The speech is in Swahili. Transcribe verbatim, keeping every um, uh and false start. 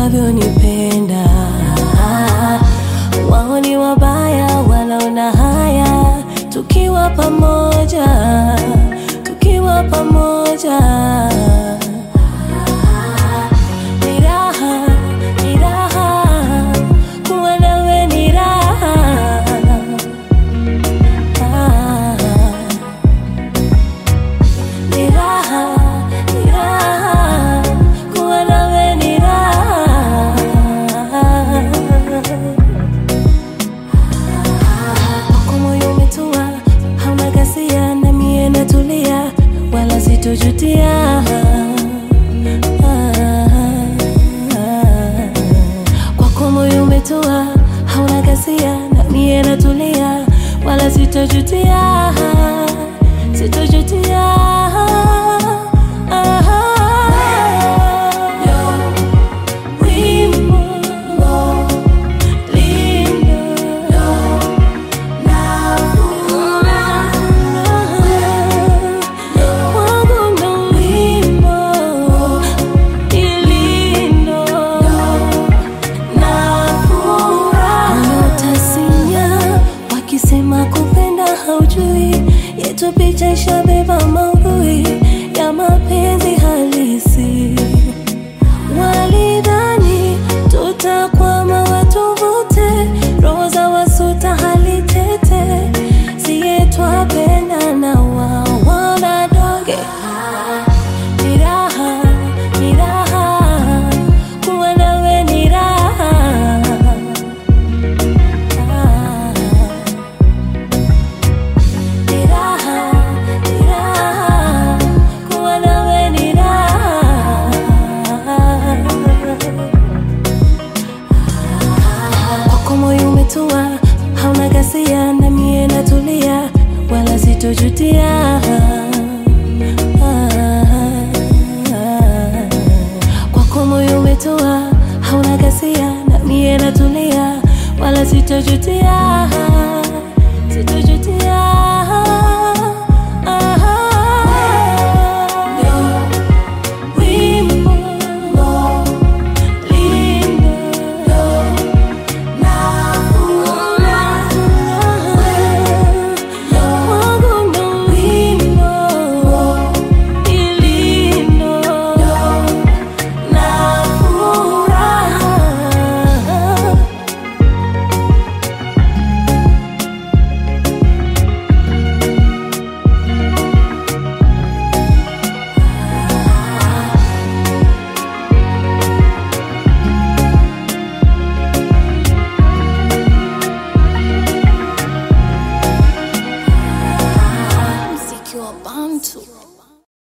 unavyonipenda. Wao ni wabaya wanaona haya tukiwa pamoja, tukiwa pamoja. Ni raha, ni raha, kuwa nawe ni raha. Ni raha, ni raha, kuwa nawe ni raha. Wako moyo umetua, hauna ghasia, na mie natulia, wala sitojutia. Kwako moyo umetua, hauna ghasia, na mie natulia, wala sitojutia, sitojutia. Sema kupenda haujui, yetu picha ishabeba maudhui ya mapenzi halisi. Walidhani tutakwama watuvute, roho za wasuta hali tete, siye twapenda na wao wanadoge. Ni raha, ni raha, kuwa nawe ni raha. Hauna ghasia, na mie natulia, wala sitojutia. Kwako moyo umetoa, hauna ghasia, na mie natulia, wala sitojutia.